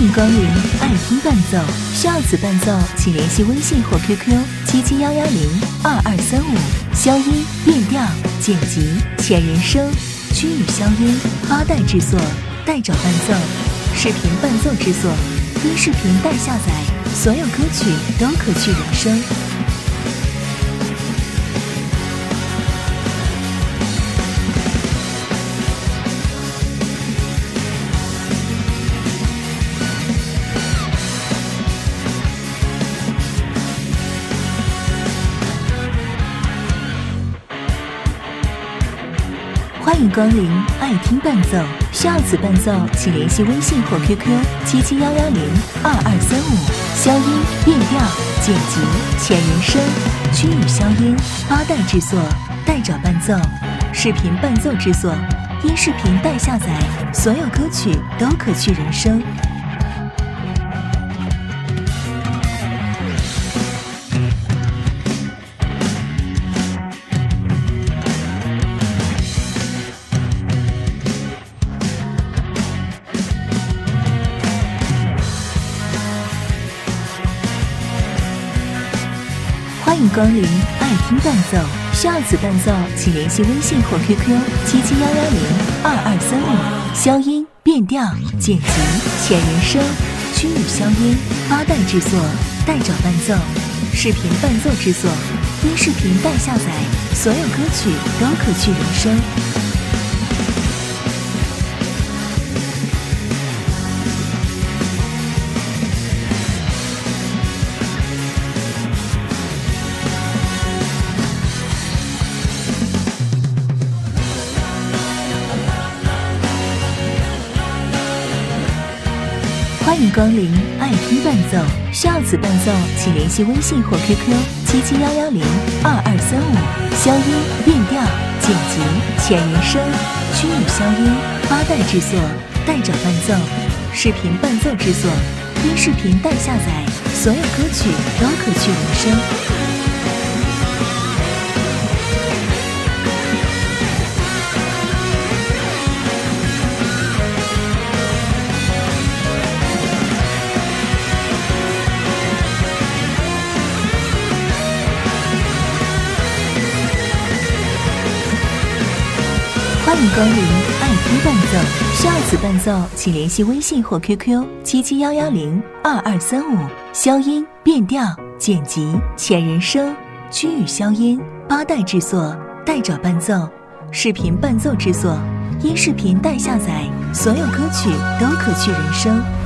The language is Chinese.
迎光临爱听伴奏，需要此伴奏请联系微信或 QQ 7711022235。消音、变调、剪辑、前人声、区域消音、八代制作、带找伴奏、视频伴奏制作、音视频带下载，所有歌曲都可去人声。欢迎光临爱听伴奏，需要此伴奏请联系微信或 QQ 7711022235。消音、变调、剪辑、前人声、区域消音、八代制作、带找伴奏、视频伴奏制作、音视频带下载，所有歌曲都可去人声。欢迎光临爱听伴奏，需要此伴奏请联系微信或 QQ 7711022235。消音、变调、剪辑、前人声、区域消音、八代制作、带找伴奏、视频伴奏制作、音视频带下载，所有歌曲都可去人声。欢迎光临爱听伴奏，需要此伴奏请联系微信或 QQ 7711022235。消音、变调、剪辑、前人声、区域消音、八代制作、带找伴奏、视频伴奏制作、音视频带下载，所有歌曲都可去人声。欢迎光临爱听伴奏，需要此伴奏请联系微信或 QQ 7711022235。消音、变调、剪辑、前人声、区域消音、八代制作、带找伴奏、视频伴奏制作、音视频带下载，所有歌曲都可去人声。